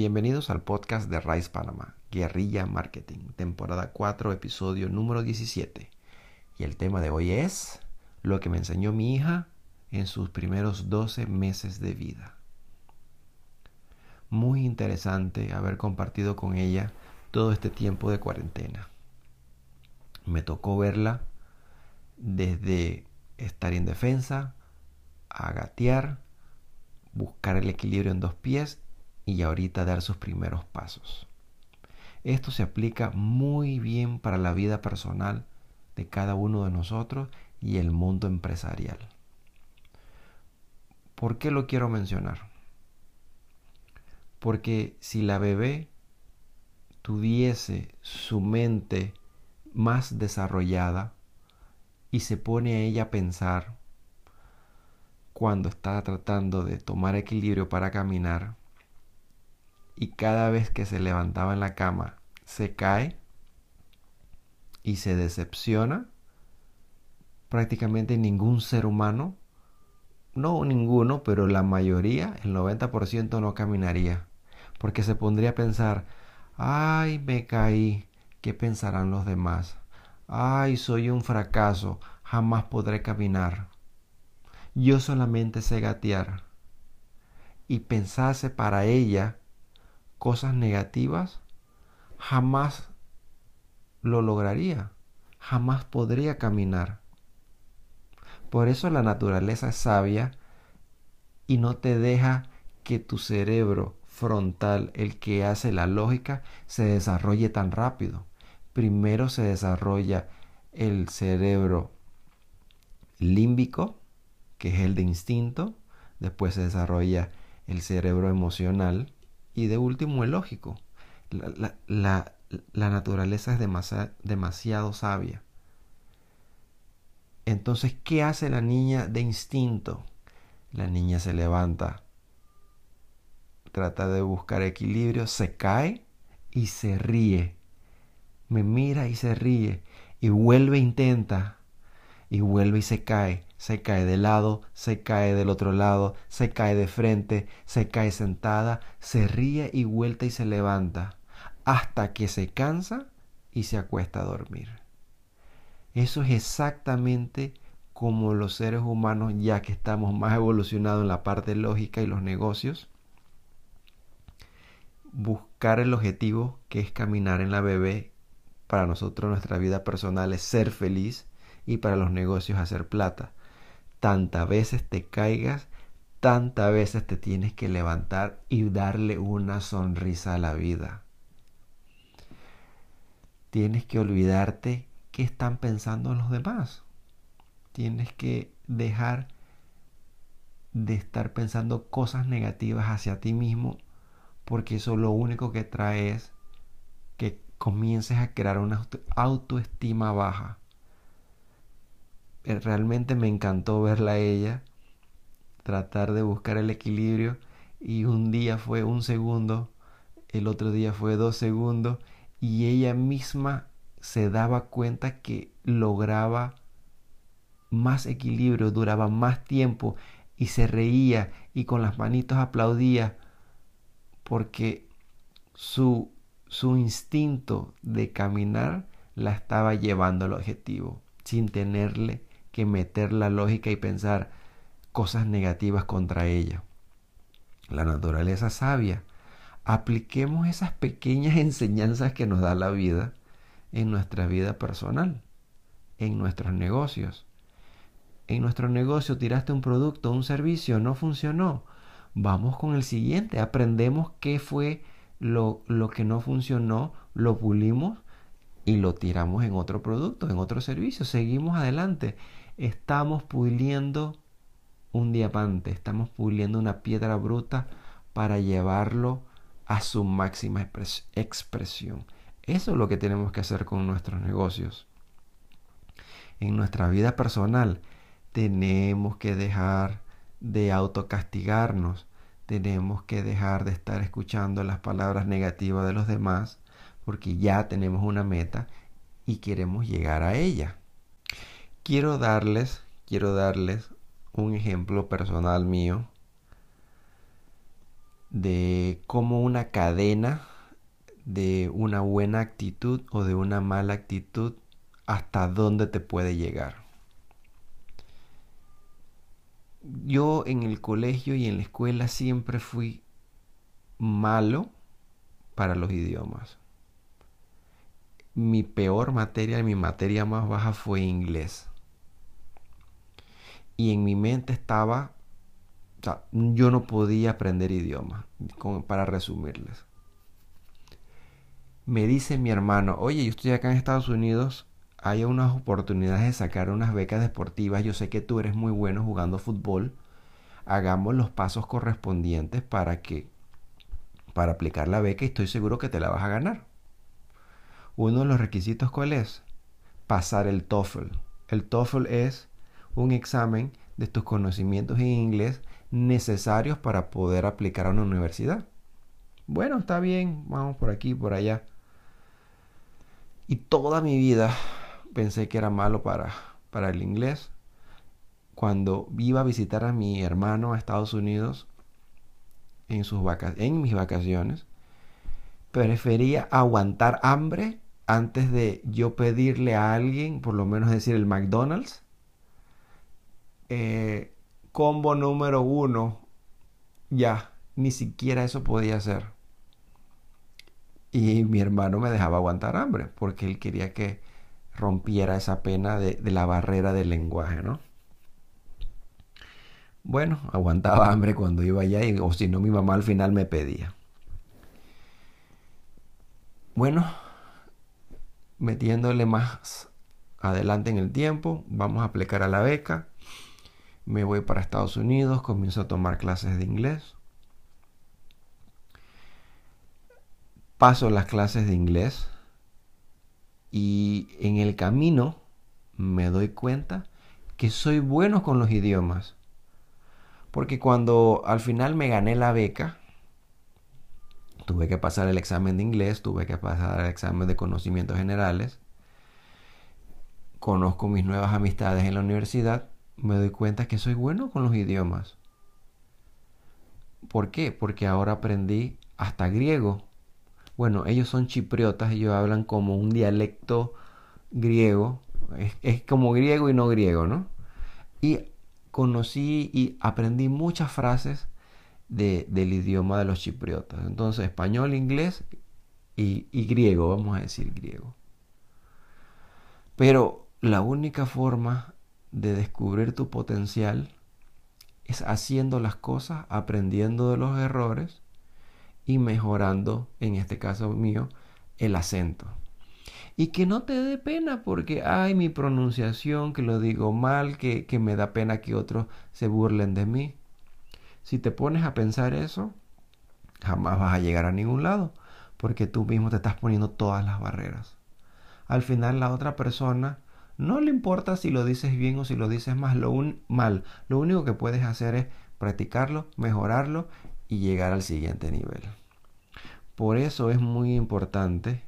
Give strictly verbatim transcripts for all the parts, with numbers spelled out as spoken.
Bienvenidos al podcast de Rise Panamá, Guerrilla Marketing, temporada cuatro, episodio número diecisiete. Y el tema de hoy es lo que me enseñó mi hija en sus primeros doce meses de vida. Muy interesante haber compartido con ella todo este tiempo de cuarentena. Me tocó verla desde estar indefensa, a gatear, buscar el equilibrio en dos pies y ahorita dar sus primeros pasos. Esto se aplica muy bien para la vida personal de cada uno de nosotros y el mundo empresarial. ¿Por qué lo quiero mencionar? Porque si la bebé tuviese su mente más desarrollada y se pone a ella a pensar cuando está tratando de tomar equilibrio para caminar y cada vez que se levantaba en la cama se cae y se decepciona, prácticamente ningún ser humano, no ninguno, pero la mayoría, el noventa por ciento no caminaría, porque se pondría a pensar: ay, me caí, ¿qué pensarán los demás? Ay, soy un fracaso, jamás podré caminar. Yo solamente sé gatear. Y pensarse para ella cosas negativas, jamás lo lograría, jamás podría caminar. Por eso la naturaleza es sabia y no te deja que tu cerebro frontal, el que hace la lógica, se desarrolle tan rápido. Primero se desarrolla el cerebro límbico, que es el de instinto, después se desarrolla el cerebro emocional y de último el lógico. La, la, la, la naturaleza es demasiado, demasiado sabia. Entonces, ¿qué hace la niña de instinto? La niña se levanta, trata de buscar equilibrio, se cae y se ríe. Me mira y se ríe y vuelve e intenta y vuelve y se cae. Se cae de lado, se cae del otro lado, se cae de frente, se cae sentada, se ríe y vuelta y se levanta, hasta que se cansa y se acuesta a dormir. Eso es exactamente como los seres humanos, ya que estamos más evolucionados en la parte lógica y los negocios, buscar el objetivo que es caminar en la bebé. Para nosotros nuestra vida personal es ser feliz y para los negocios hacer plata. Tantas veces te caigas, tantas veces te tienes que levantar y darle una sonrisa a la vida. Tienes que olvidarte qué están pensando los demás. Tienes que dejar de estar pensando cosas negativas hacia ti mismo, porque eso lo único que trae es que comiences a crear una autoestima baja. Realmente me encantó verla a ella tratar de buscar el equilibrio y un día fue un segundo, el otro día fue dos segundos y ella misma se daba cuenta que lograba más equilibrio, duraba más tiempo y se reía y con las manitos aplaudía porque su, su instinto de caminar la estaba llevando al objetivo sin tenerle que meter la lógica y pensar cosas negativas contra ella. La naturaleza sabia. Apliquemos esas pequeñas enseñanzas que nos da la vida en nuestra vida personal, en nuestros negocios. En nuestro negocio tiraste un producto, un servicio, no funcionó. Vamos con el siguiente. Aprendemos qué fue lo, lo que no funcionó, lo pulimos y lo tiramos en otro producto, en otro servicio. Seguimos adelante. Estamos puliendo un diamante, estamos puliendo una piedra bruta para llevarlo a su máxima expres- expresión. Eso es lo que tenemos que hacer con nuestros negocios. En nuestra vida personal tenemos que dejar de autocastigarnos, tenemos que dejar de estar escuchando las palabras negativas de los demás, porque ya tenemos una meta y queremos llegar a ella. Quiero darles, quiero darles un ejemplo personal mío de cómo una cadena de una buena actitud o de una mala actitud hasta dónde te puede llegar. Yo en el colegio y en la escuela siempre fui malo para los idiomas. Mi peor materia, mi materia más baja fue inglés. Y en mi mente estaba, o sea, yo no podía aprender idiomas, para resumirles. Me dice mi hermano, oye, yo estoy acá en Estados Unidos, hay unas oportunidades de sacar unas becas deportivas, yo sé que tú eres muy bueno jugando fútbol, hagamos los pasos correspondientes para que, para aplicar la beca y estoy seguro que te la vas a ganar. Uno de los requisitos, ¿cuál es? Pasar el TOEFL. El TOEFL es un examen de tus conocimientos en inglés necesarios para poder aplicar a una universidad. Bueno, está bien, vamos por aquí, por allá. Y toda mi vida pensé que era malo para, para el inglés. Cuando iba a visitar a mi hermano a Estados Unidos en, sus vaca- en mis vacaciones, prefería aguantar hambre antes de yo pedirle a alguien, por lo menos decir el McDonald's, eh, combo número uno, ya, ni siquiera eso podía hacer. Y mi hermano me dejaba aguantar hambre porque él quería que rompiera esa pena de, de la barrera del lenguaje, ¿no? Bueno, aguantaba hambre cuando iba allá y, o si no, mi mamá al final me pedía. Bueno, metiéndole más adelante en el tiempo, vamos a aplicar a la beca. Me voy para Estados Unidos, comienzo a tomar clases de inglés. Paso las clases de inglés y en el camino me doy cuenta que soy bueno con los idiomas. Porque cuando al final me gané la beca, tuve que pasar el examen de inglés, tuve que pasar el examen de conocimientos generales, conozco mis nuevas amistades en la universidad, me doy cuenta que soy bueno con los idiomas. ¿Por qué? Porque ahora aprendí hasta griego. Bueno, ellos son chipriotas, ellos hablan como un dialecto griego, es, es como griego y no griego, ¿no? Y conocí y aprendí muchas frases de, del idioma de los chipriotas. Entonces, español, inglés y, y griego, vamos a decir griego. Pero la única forma de descubrir tu potencial es haciendo las cosas, aprendiendo de los errores y mejorando, en este caso mío, el acento. Y que no te dé pena porque, ay, mi pronunciación, que lo digo mal, que, que me da pena que otros se burlen de mí. Si te pones a pensar eso, jamás vas a llegar a ningún lado, porque tú mismo te estás poniendo todas las barreras. Al final la otra persona no le importa si lo dices bien o si lo dices mal, lo, un, mal. Lo único que puedes hacer es practicarlo, mejorarlo y llegar al siguiente nivel. Por eso es muy importante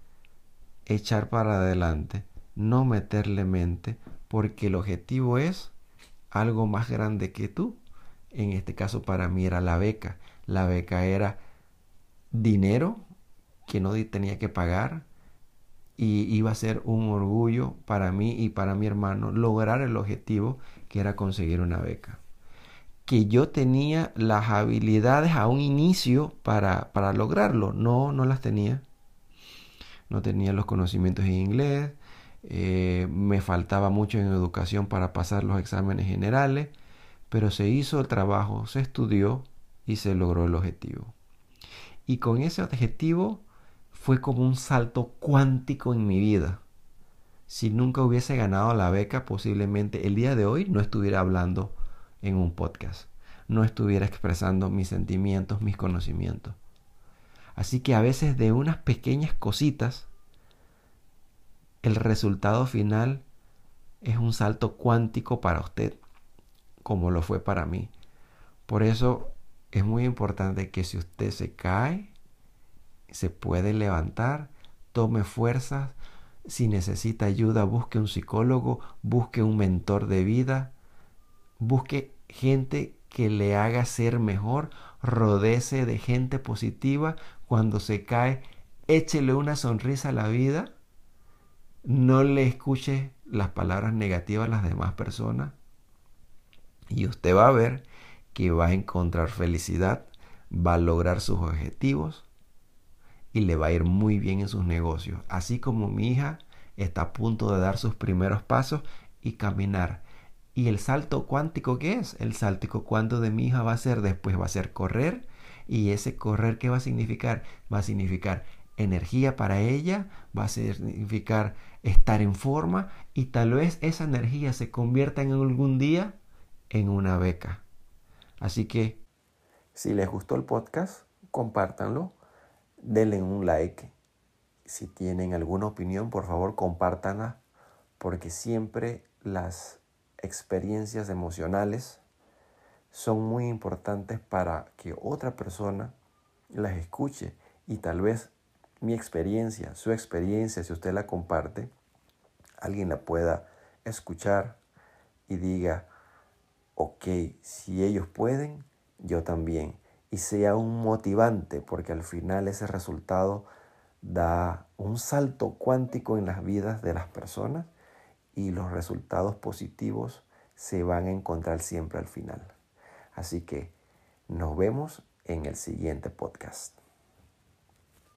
echar para adelante, no meterle mente, porque el objetivo es algo más grande que tú. En este caso para mí era la beca. La beca era dinero que no tenía que pagar y iba a ser un orgullo para mí y para mi hermano lograr el objetivo que era conseguir una beca. Que yo tenía las habilidades a un inicio para, para lograrlo. No, no las tenía. No tenía los conocimientos en inglés. Eh, me faltaba mucho en educación para pasar los exámenes generales. Pero se hizo el trabajo, se estudió y se logró el objetivo. Y con ese objetivo fue como un salto cuántico en mi vida. Si nunca hubiese ganado la beca, posiblemente el día de hoy no estuviera hablando en un podcast. No estuviera expresando mis sentimientos, mis conocimientos. Así que a veces de unas pequeñas cositas, el resultado final es un salto cuántico para usted, como lo fue para mí. Por eso es muy importante que si usted se cae, se puede levantar, tome fuerzas. Si necesita ayuda, busque un psicólogo, busque un mentor de vida, busque gente que le haga ser mejor, rodéese de gente positiva. Cuando se cae, échele una sonrisa a la vida. No le escuche las palabras negativas a las demás personas. Y usted va a ver que va a encontrar felicidad, va a lograr sus objetivos y le va a ir muy bien en sus negocios. Así como mi hija está a punto de dar sus primeros pasos y caminar. ¿Y el salto cuántico qué es? El salto cuántico de mi hija va a ser después, va a ser correr. ¿Y ese correr qué va a significar? Va a significar energía para ella, va a significar estar en forma y tal vez esa energía se convierta en algún día en una beca. Así que si les gustó el podcast, compártanlo, denle un like. Si tienen alguna opinión, por favor, compártanla, porque siempre las experiencias emocionales son muy importantes para que otra persona las escuche y tal vez mi experiencia, su experiencia, si usted la comparte, alguien la pueda escuchar y diga, ok, si ellos pueden, yo también. Y sea un motivante, porque al final ese resultado da un salto cuántico en las vidas de las personas y los resultados positivos se van a encontrar siempre al final. Así que nos vemos en el siguiente podcast.